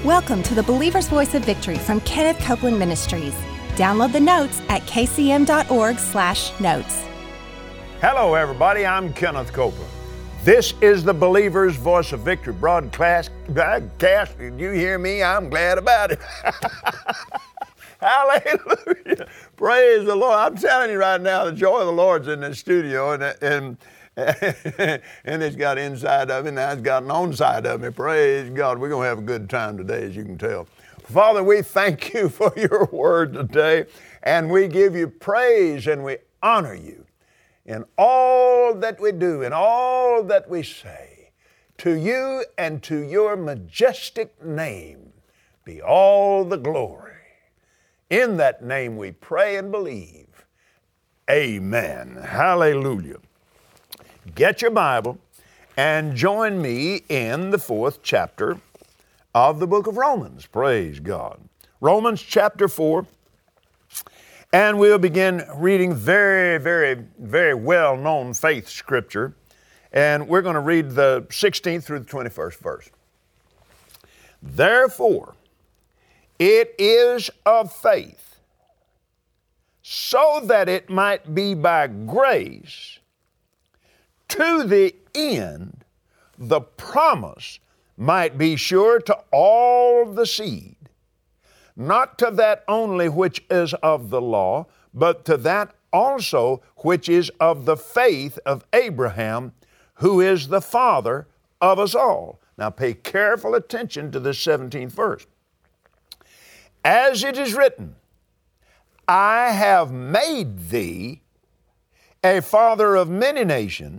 Welcome to the Believer's Voice of Victory from Kenneth Copeland Ministries. Download the notes at kcm.org/notes. Hello, everybody. I'm Kenneth Copeland. This is the Believer's Voice of Victory broadcast. Did you hear me? I'm glad about it. Hallelujah. Praise the Lord. I'm telling you right now, the joy of the Lord's in this studio, and it's got inside of me, now it's got an on-side of me. Praise God. We're going to have a good time today, as you can tell. Father, we thank you for your word today, and we give you praise and we honor you in all that we do, in all that we say. To you and to your majestic name be all the glory. In that name we pray and believe. Amen. Hallelujah. Get your Bible and join me in the 4th chapter of the book of Romans. Praise God. Romans chapter 4. And we'll begin reading very, very, very well-known faith scripture. And we're going to read the 16th through the 21st verse. Therefore, it is of faith, so that it might be by grace, to the end the promise might be sure to all the seed, not to that only which is of the law, but to that also which is of the faith of Abraham, who is the father of us all. Now pay careful attention to this 17th verse. As it is written, I have made thee a father of many nations,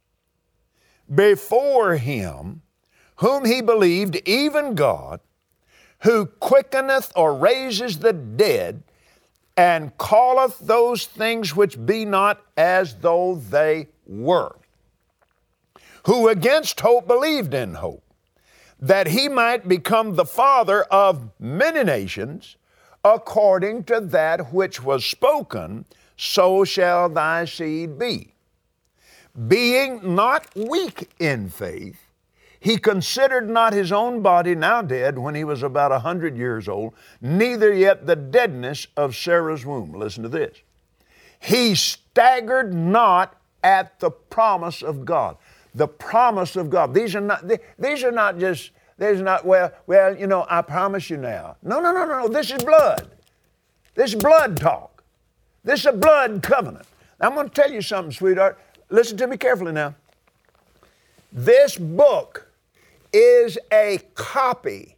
before him whom he believed, even God, who quickeneth or raises the dead, and calleth those things which be not as though they were, who against hope believed in hope, that he might become the father of many nations, according to that which was spoken, so shall thy seed be. Being not weak in faith, he considered not his own body now dead when he was about 100 years old, neither yet the deadness of Sarah's womb. Listen to this. He staggered not at the promise of God. The promise of God. These are not just, well, you know, I promise you now. No. This is blood. This is blood talk. This is a blood covenant. Now, I'm going to tell you something, sweetheart. Listen to me carefully now. This book is a copy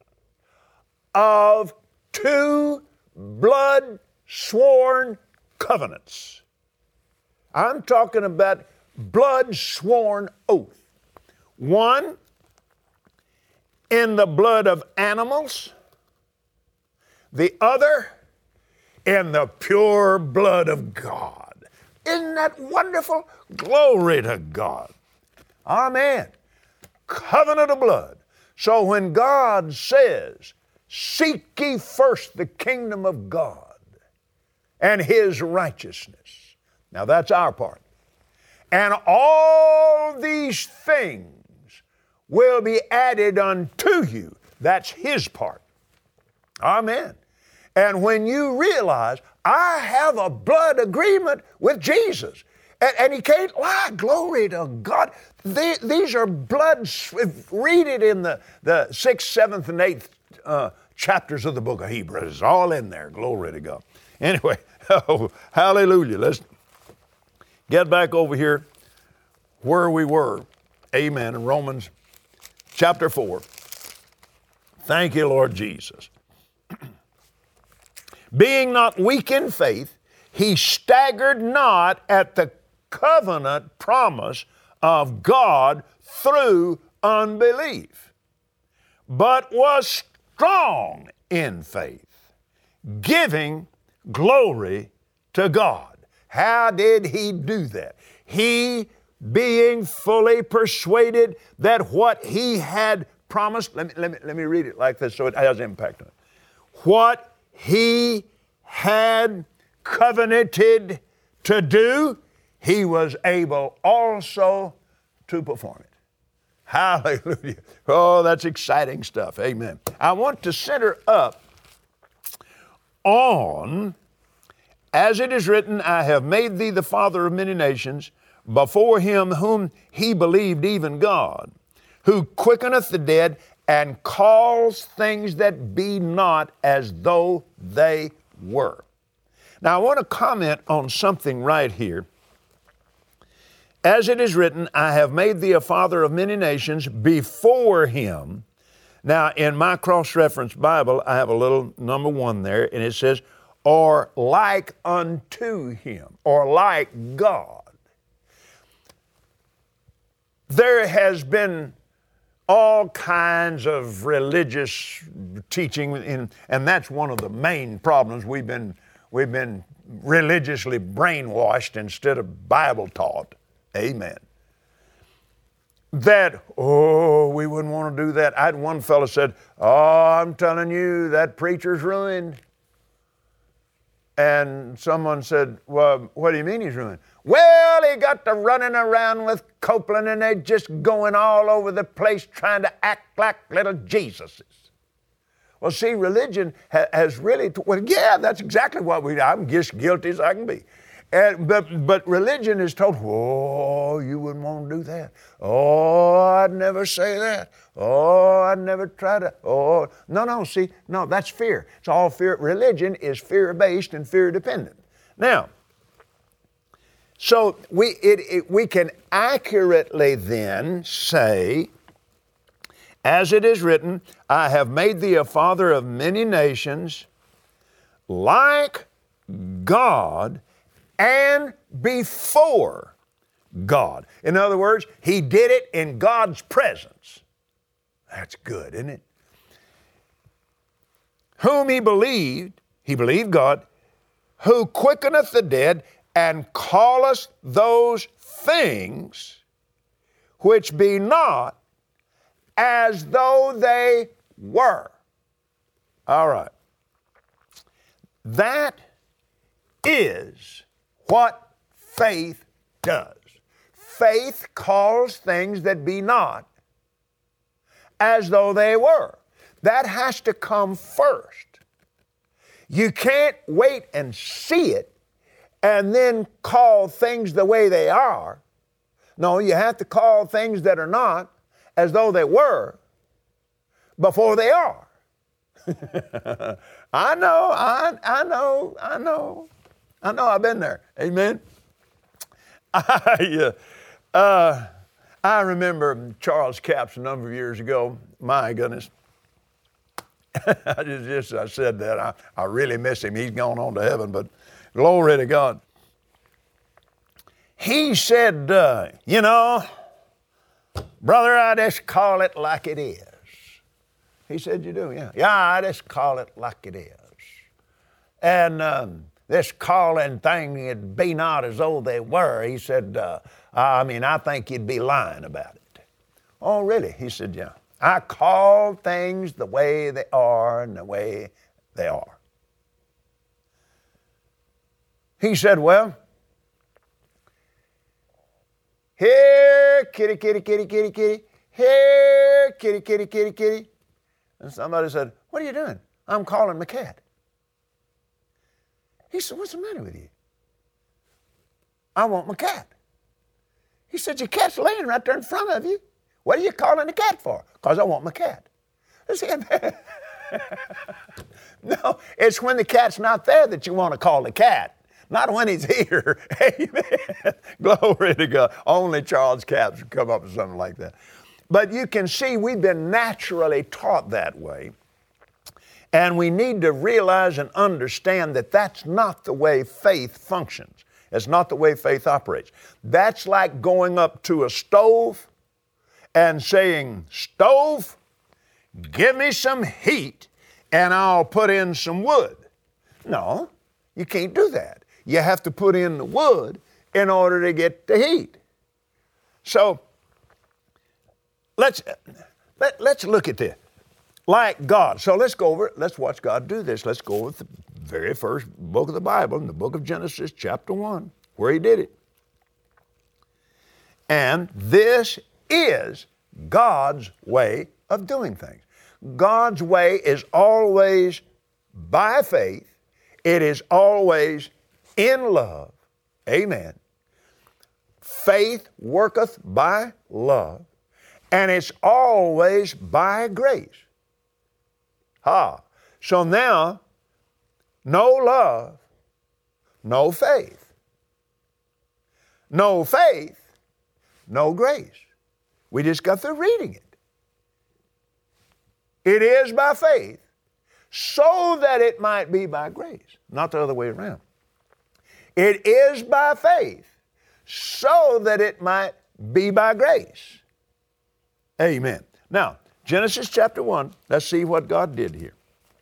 of 2 blood-sworn covenants. I'm talking about blood-sworn oath. One in the blood of animals, the other in the pure blood of God. Isn't that wonderful? Glory to God. Amen. Covenant of blood. So when God says, seek ye first the kingdom of God and his righteousness. Now that's our part. And all these things will be added unto you. That's his part. Amen. And when you realize, I have a blood agreement with Jesus, and he can't lie. Glory to God. These are blood. Read it in the 6th, 7th, and 8th chapters of the book of Hebrews. It's all in there. Glory to God. Anyway, hallelujah. Let's get back over here where we were. Amen. In Romans chapter 4. Thank you, Lord Jesus. Being not weak in faith, he staggered not at the covenant promise of God through unbelief, but was strong in faith, giving glory to God. How did he do that? He, being fully persuaded that what he had promised, let me read it like this so it has impact on it. What he had covenanted to do, he was able also to perform it. Hallelujah. Oh, that's exciting stuff. Amen. I want to center up on, as it is written, I have made thee the father of many nations, before him whom he believed, even God, who quickeneth the dead and calls things that be not as though they were. Now, I want to comment on something right here. As it is written, I have made thee a father of many nations before him. Now, in my cross-reference Bible, I have a little number 1 there, and it says, or like unto him, or like God. There has been all kinds of religious teaching, and that's one of the main problems. We've been religiously brainwashed instead of Bible taught. Amen. That, we wouldn't want to do that. I had one fellow said, I'm telling you, that preacher's ruined. And someone said, well, what do you mean he's ruined? Well, he got to running around with Copeland, and they're just going all over the place trying to act like little Jesuses. Well, see, religion has really, that's exactly what I'm just guilty as I can be. But religion is told, you wouldn't want to do that. I'd never say that. I'd never try to. No, that's fear. It's all fear. Religion is fear-based and fear-dependent. Now, so we can accurately then say, as it is written, I have made thee a father of many nations, like God, and before God. In other words, he did it in God's presence. That's good, isn't it? Whom he believed God, who quickeneth the dead, and calleth those things which be not as though they were. All right. That is what faith does. Faith calls things that be not as though they were. That has to come first. You can't wait and see it and then call things the way they are. No, you have to call things that are not as though they were before they are. I know, I've been there. Amen. I remember Charles Capps a number of years ago. My goodness. I said that. I really miss him. He's gone on to heaven, but glory to God. He said, brother, I just call it like it is. He said, you do? Yeah. Yeah, I just call it like it is. And this calling thing, it be not as though they were. He said, I think you'd be lying about it. Oh, really? He said, yeah. I call things the way they are and the way they are. He said, well, here, kitty, kitty, kitty, kitty, kitty. Here, kitty, kitty, kitty, kitty. And somebody said, what are you doing? I'm calling my cat. He said, what's the matter with you? I want my cat. He said, your cat's laying right there in front of you. What are you calling the cat for? Because I want my cat. No, it's when the cat's not there that you want to call the cat, not when he's here. Amen. Glory to God. Only Charles Capps would come up with something like that. But you can see we've been naturally taught that way. And we need to realize and understand that that's not the way faith functions. It's not the way faith operates. That's like going up to a stove and saying, stove, give me some heat and I'll put in some wood. No, you can't do that. You have to put in the wood in order to get the heat. So let's look at this. Like God. So let's go over it. Let's watch God do this. Let's go with the very first book of the Bible, in the book of Genesis, chapter 1, where he did it. And this is God's way of doing things. God's way is always by faith. It is always in love. Amen. Faith worketh by love, and it's always by grace. So now, no love, no faith. No faith, no grace. We just got through reading it. It is by faith, so that it might be by grace, not the other way around. It is by faith, so that it might be by grace. Amen. Now, Genesis chapter 1, let's see what God did here.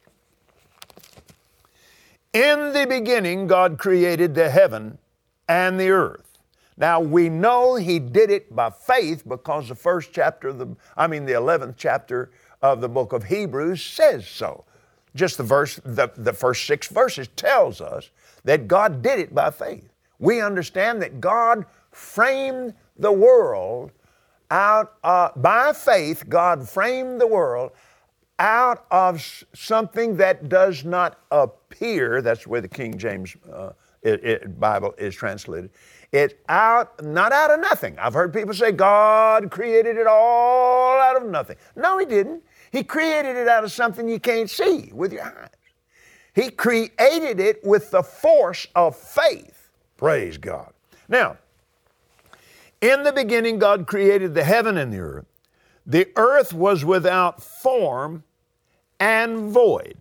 In the beginning, God created the heaven and the earth. Now, we know He did it by faith because the 11th chapter of the book of Hebrews says so. Just the first 6 verses tells us that God did it by faith. We understand that God framed the world by faith. God framed the world out of something that does not appear. That's where the King James Bible is translated. It's not out of nothing. I've heard people say God created it all out of nothing. No, He didn't. He created it out of something you can't see with your eyes. He created it with the force of faith. Praise God. Now, in the beginning, God created the heaven and the earth. The earth was without form and void.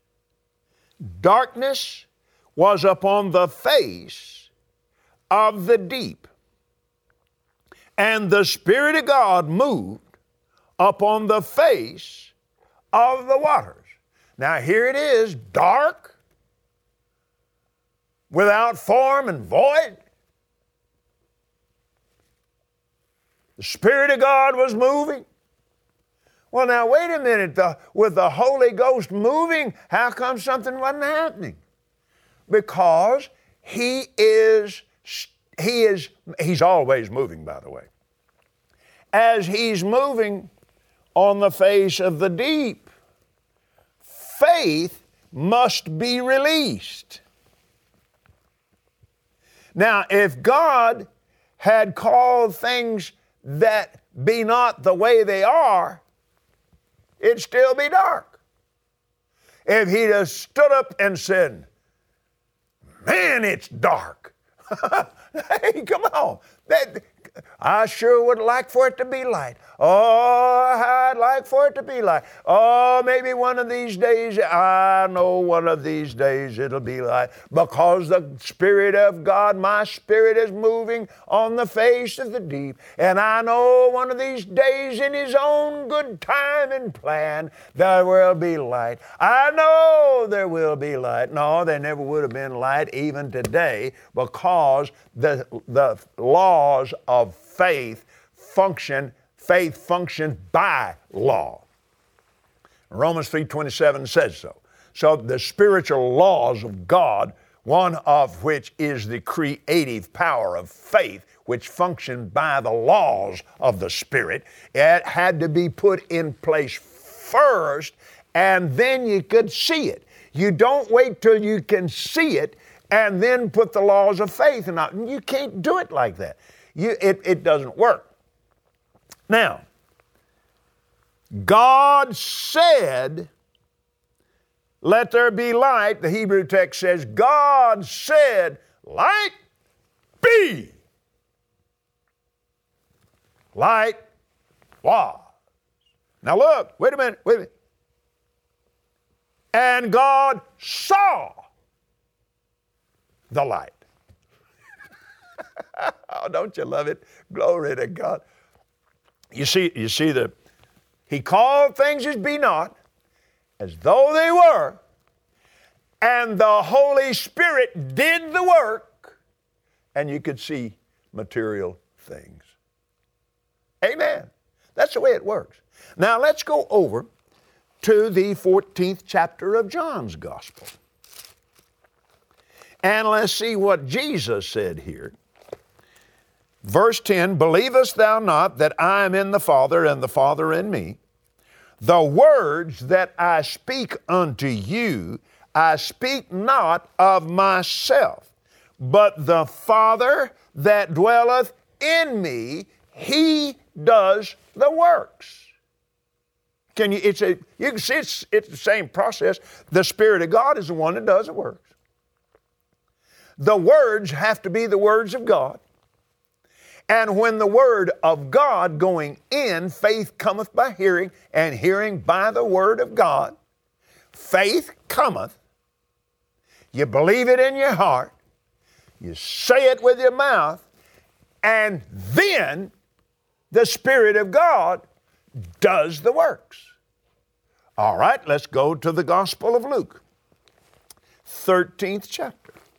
Darkness was upon the face of the deep, and the Spirit of God moved upon the face of the waters. Now here it is, dark, without form and void. The Spirit of God was moving. Well, now wait a minute, with the Holy Ghost moving, how come something wasn't happening? Because He's always moving, by the way. As He's moving on the face of the deep, faith must be released. Now, if God had called things that be not the way they are, it'd still be dark. If He'd have stood up and said, "Man, it's dark." Hey, come on. I sure would like for it to be light. Oh, I'd like for it to be light. Oh, maybe one of these days, I know one of these days it'll be light. Because the Spirit of God, my spirit is moving on the face of the deep. And I know one of these days in His own good time and plan, there will be light. I know there will be light. No, there never would have been light even today, because the laws of faith function by law. Romans 3:27 says so. So the spiritual laws of God, one of which is the creative power of faith, which function by the laws of the Spirit, it had to be put in place first, and then you could see it. You don't wait till you can see it and then put the laws of faith in it. You can't do it like that. It doesn't work. Now, God said, "Let there be light." The Hebrew text says, God said, "Light be." Light was. Now look, wait a minute. And God saw the light. Oh, don't you love it? Glory to God. You see He called things as be not, as though they were, and the Holy Spirit did the work, and you could see material things. Amen. That's the way it works. Now let's go over to the 14th chapter of John's Gospel. And let's see what Jesus said here. Verse 10, believest thou not that I am in the Father and the Father in me? The words that I speak unto you, I speak not of myself, but the Father that dwelleth in me, He does the works. You can see it's the same process. The Spirit of God is the one that does the works. The words have to be the words of God. And when the word of God going in, faith cometh by hearing, and hearing by the word of God. Faith cometh. You believe it in your heart. You say it with your mouth. And then the Spirit of God does the works. All right, let's go to the Gospel of Luke, 13th chapter.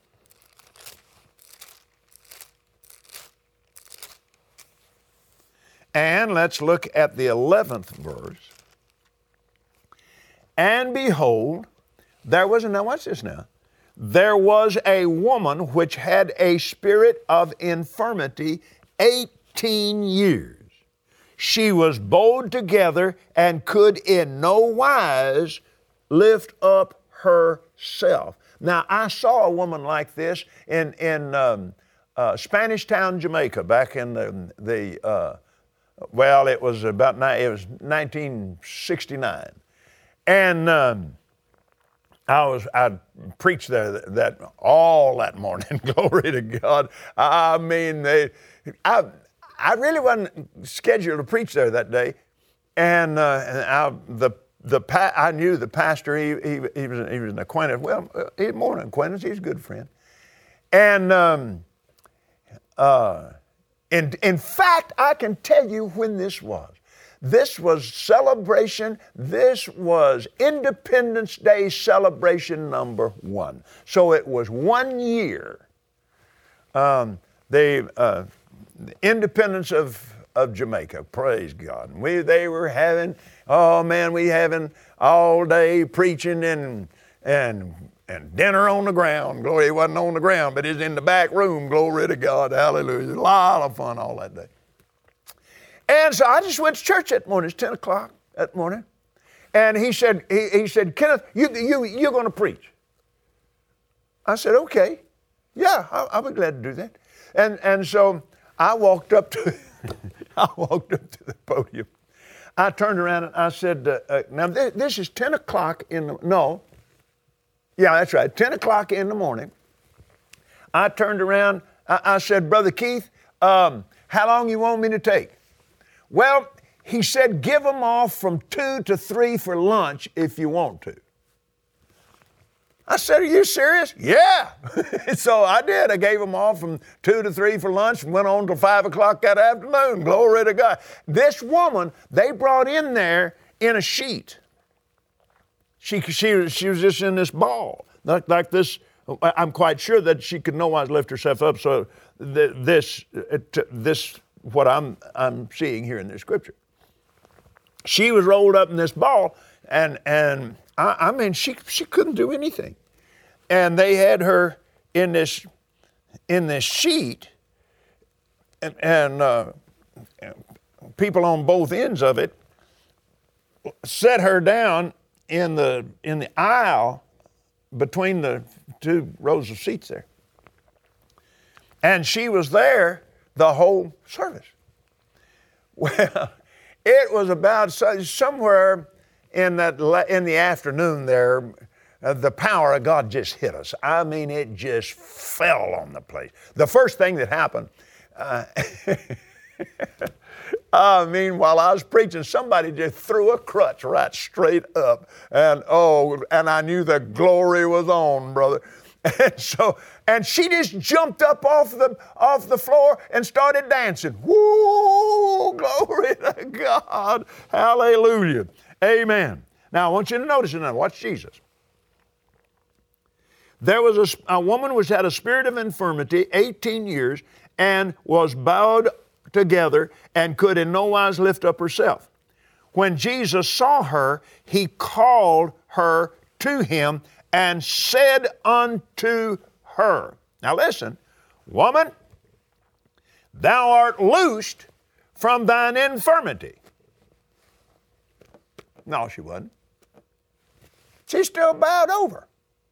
And let's look at the 11th verse. And behold, now watch this now. There was a woman which had a spirit of infirmity 18 years. She was bowed together and could in no wise lift up herself. Now, I saw a woman like this in Spanish Town, Jamaica, back in it was 1969. And I preached there that all that morning. Glory to God. I mean, I really wasn't scheduled to preach there that day, and I knew the pastor. He was an acquaintance. Well, he's more than an acquaintance. He's a good friend, and in fact, I can tell you when this was. This was celebration. This was Independence Day celebration number 1. So it was 1 year. The independence of Jamaica. Praise God. They were having, we having all day preaching and dinner on the ground. Glory, it wasn't on the ground, but it's in the back room. Glory to God. Hallelujah. A lot of fun all that day. And so I just went to church that morning. It's 10 o'clock that morning. And he said, Kenneth, you're going to preach. I said, okay. Yeah, I'll be glad to do that. And so I walked up to the podium. I turned around and I said, now this is 10 o'clock that's right, 10 o'clock in the morning. I turned around, I said, Brother Keith, how long you want me to take? Well, he said, give them off from 2 to 3 for lunch if you want to. I said, are you serious? Yeah. So I did. I gave them off from 2 to 3 for lunch and went on till 5 o'clock that afternoon. Glory to God. This woman, they brought in there in a sheet. She was just in this ball, like this. I'm quite sure that she could no wise lift herself up. So this what I'm seeing here in this scripture. She was rolled up in this ball, and I mean she couldn't do anything, and they had her in this sheet, and people on both ends of it set her down in the aisle between the 2 rows of seats there, and she was there the whole service. Well, it was about somewhere in the afternoon there, the power of God just hit us. I mean, it just fell on the place. The first thing that happened, while I was preaching, somebody just threw a crutch right straight up, and I knew the glory was on, brother. And she just jumped up off the floor and started dancing. Woo! Glory to God. Hallelujah. Amen. Now, I want you to notice it now. Watch Jesus. There was a woman which had a spirit of infirmity 18 years and was bowed together and could in no wise lift up herself. When Jesus saw her, he called her to him and said unto her. Now listen, woman, thou art loosed from thine infirmity. No, she wasn't. She still bowed over.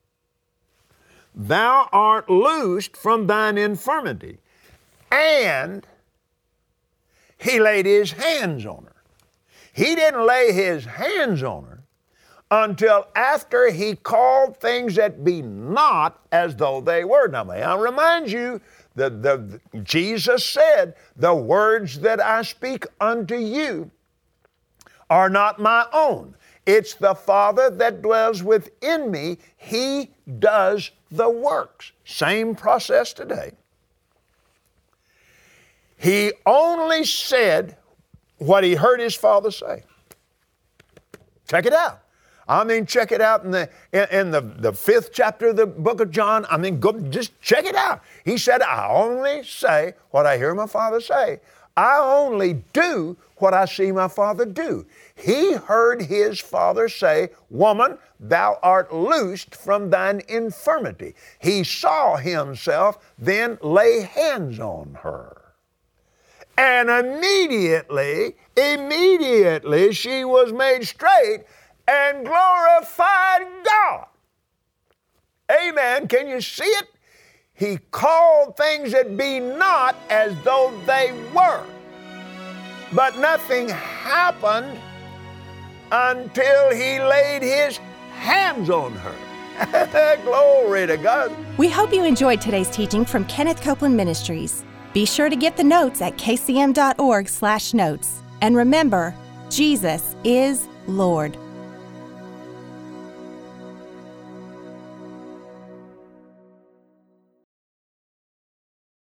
Thou art loosed from thine infirmity. And he laid his hands on her. He didn't lay his hands on her until after he called things that be not as though they were. Now, may I remind you that Jesus said, the words that I speak unto you are not my own. It's the Father that dwells within me. He does the works. Same process today. He only said what he heard his Father say. Check it out. I mean, check it out in the 5th chapter of the book of John. I mean, go, just check it out. He said, I only say what I hear my Father say. I only do what I see my Father do. He heard his Father say, woman, thou art loosed from thine infirmity. He saw himself then lay hands on her. And immediately she was made straight and glorified God. Amen. Can you see it? He called things that be not as though they were. But nothing happened until he laid his hands on her. Glory to God. We hope you enjoyed today's teaching from Kenneth Copeland Ministries. Be sure to get the notes at kcm.org/notes. And remember, Jesus is Lord.